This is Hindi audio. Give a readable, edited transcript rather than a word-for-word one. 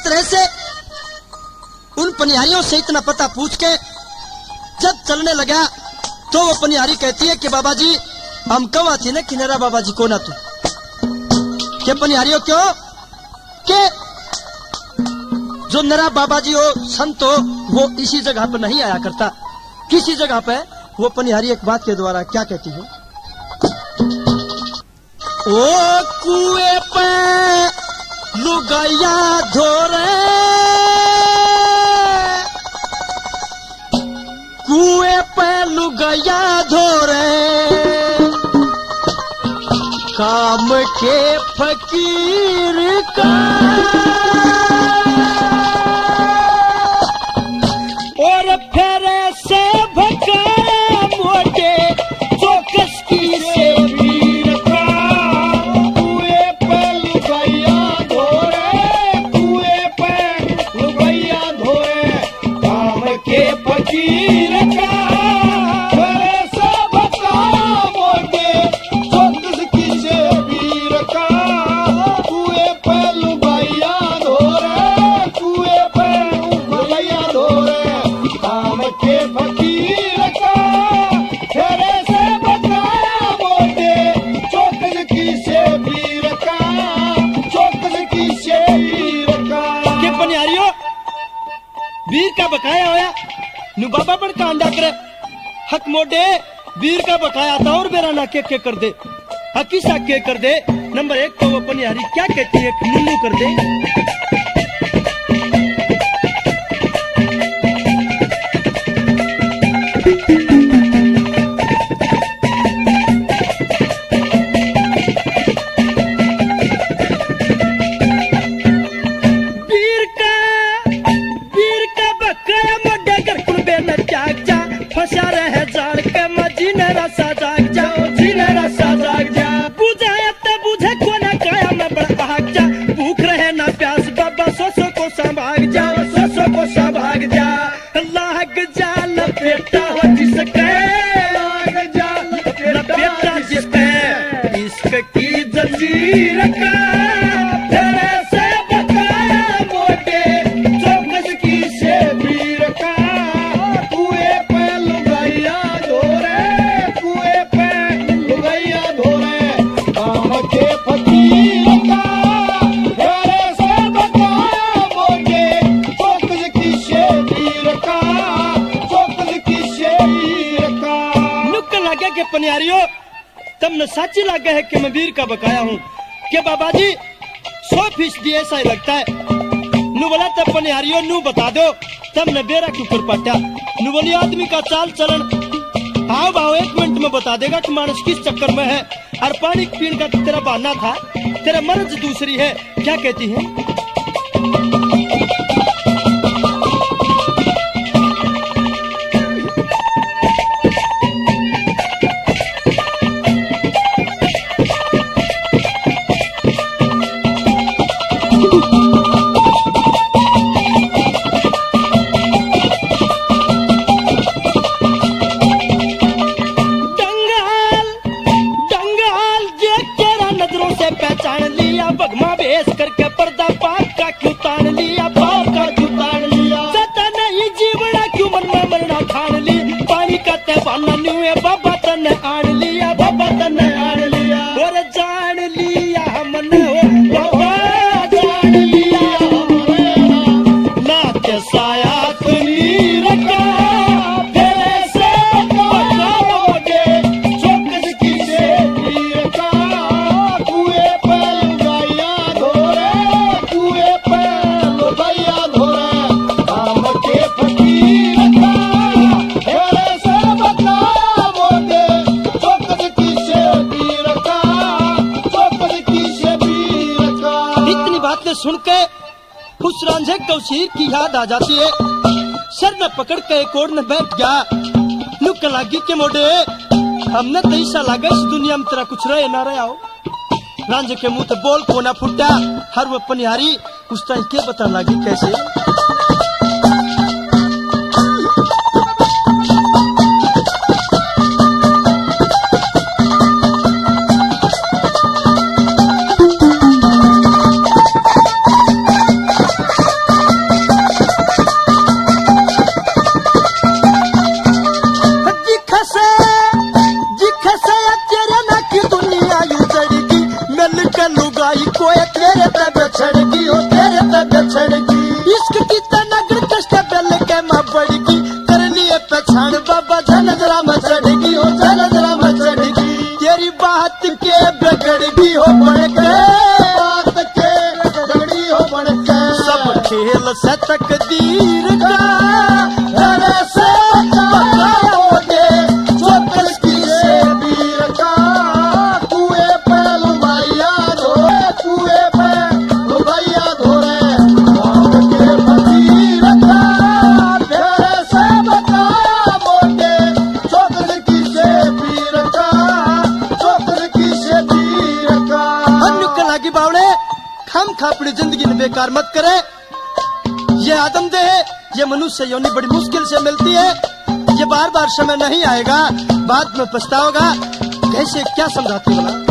तरह से उन पनिहारियों से इतना पता पूछ के जब चलने लगा तो वो पनिहारी कहती है कि बाबा जी हम कवा थी ना किनारा बाबा जी को ना तू के पनिहारियों क्यों के जो नरा बाबा जी हो संत हो वो इसी जगह पर नहीं आया करता। किसी जगह पे वो पनिहारी एक बात के द्वारा क्या कहती है, ओ कुएं पे लुगाया धोरे, कुएं पे लुगाया धोरे, काम के फकीर का और फेरे से भगा मोटे चौकस की से वीर का, कुएं पे लुगाया धोरे, कुएं पे लुगाया धोरे, काम के फकीर का फेरे से भगा मोटे चौकस की से वीर का, कुएं पे लुगाया धोरे, कुएं पे लुगाया धोरे, काम के फकीर का फेरे से भगा मोटे चौकस की से वीर का, चौकस की से वीर का। के पनिहारियों वीर का बकाया होया नु बाबा पर कांडा करे हक मोडे वीर का बकाया था और मेरा ना के कर दे हकीसा के कर दे। नंबर 1 तो वो पनिहारी क्या कहती है, नुन्नू कर दे। वीर का बकाया मोडे घर कुल बेना जाग जा फंसा रहे जाड़ के मजी ने रसा जाग जा, जी ने रसा जाग जा, बुझाया तो बुझे को ना काया में बड़ा भाग जा, भूख रहे ना प्यास बाबा सोसो को संभाग जा, सोसो को संभाग जा, लाग जा लपेटा हो जिसके, लाग जा लपेटा जिसके इश्क की जंजीर का फेरे से भगाया मोटे चौकस की से वीर का, कुएं पे लुगाया धोरे, कुएं पे लुगाया धोरे, काम के फकीर का फेरे से भगाया मोटे चौकस की से वीर का, चौकस की से वीर का। नुक लगे के पनिहारियों तुमने साची लगा है कि मैं वीर का बकाया हूँ कि बाबा जी 100% ऐसा ही लगता है। नु बोला तब पनिहारियों नु बता दो तब न बेरा क्यों कर पाटा। नु बोली आदमी का चाल चलन हाव भाव 1 मिनट में बता देगा कि मानस किस चक्कर में है और पानी पीने का तेरा बहाना था, तेरा मर्ज दूसरी है। क्या कहती है, पहचान लिया भगमा भेस करके पर्दा पाक का क्यों तान लिया, पाक का क्यों तान लिया, सता नहीं जीवड़ा क्यों मन में मरना ठान ली, पानी का तहवाना न्यूए बाबा तने आन लिया, बाबा तने आन लिया, और जान लिया हमने हो बाबा जान लिया हमने नाते साया तुनी रखा फेरे से भगा मोटे चौकस की से वीर का, कुएं पे लुगाया धोरे, कुएं पे लुगाया धोरे, काम के फकीर का फेरे से भगाया मोटे चौकस की से वीर का, चौकस की से वीर का। इतनी बातें सुन के उस रांझे कौशीर की याद आ जाती है। सर न पकड़ के एक ओर न बैठ गया। नुक लागी के मोडे हमने तो ऐसा लगा इस दुनिया में तेरा कुछ रहे ना रहा हो। रांझे के मुंह तो बोल को ना फुटा। हर वो पनिहारी उस टाइम के बता लगी कैसे पछाड़ बाबा झनझरा में चढ़गी हो झनझरा में चढ़गी तेरी बात के बिगड़गी हो बढ़के बात के बिगड़ी हो बढ़के सब खेल से तकदीर का घर से बचाओगे चोकर की से वीर का कुएं पे लुगाइया धोए कुएं पे लुगाइया धोए राम के फकीर का घर से बचाओगे चोकर की से वीर का चोकर की से वीर का कला की बावड़े हम खापड़ी जिंदगी में बेकार मत करे ये आदम देह ये मनुष्य योनि बड़ी मुश्किल से मिलती है ये बार बार समय नहीं आएगा बाद में पछताओगा कैसे क्या समझाती बोला